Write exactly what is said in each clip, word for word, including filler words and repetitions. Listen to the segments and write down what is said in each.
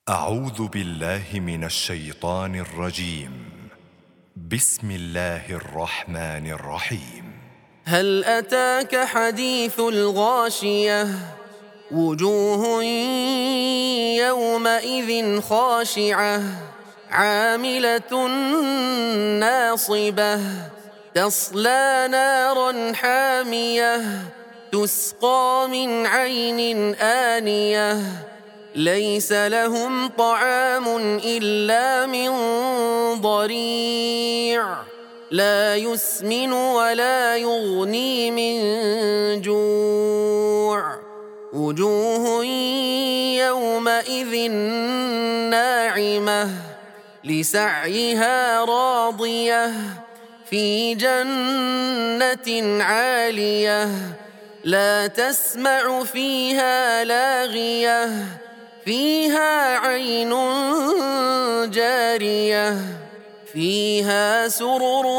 أعوذ بالله من الشيطان الرجيم. بسم الله الرحمن الرحيم. هل أتاك حديث الغاشية؟ وجوه يومئذ خاشعة عاملة ناصبة تصلى نارا حامية تسقى من عين آنية ليس لهم طعام إلا من ضريع لا يسمن ولا يغني من جوع وجوه يومئذ ناعمة لسعيها راضية في جنة عالية لا تسمع فيها لاغية فيها عين جارية فيها سرر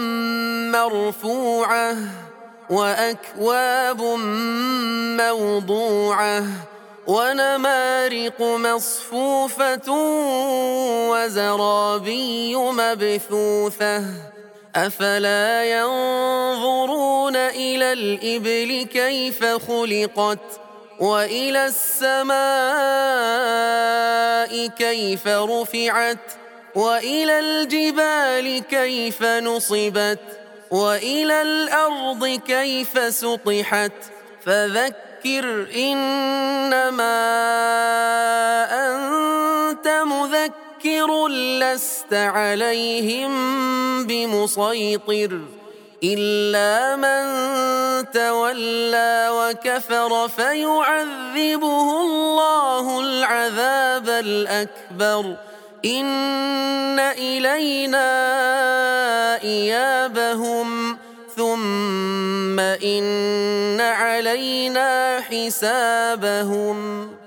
مرفوعة وأكواب موضوعة ونمارق مصفوفة وزرابي مبثوثة أفلا ينظرون إلى الإبل كيف خلقت وإلى السماء كيف رفعت وإلى الجبال كيف نصبت وإلى الأرض كيف سطحت فذكر إنما أنت مذكر لست عليهم بمسيطر إلا من تولى وكفر فيعذبه الله العذاب الأكبر إن إلينا إيابهم ثم إن علينا حسابهم.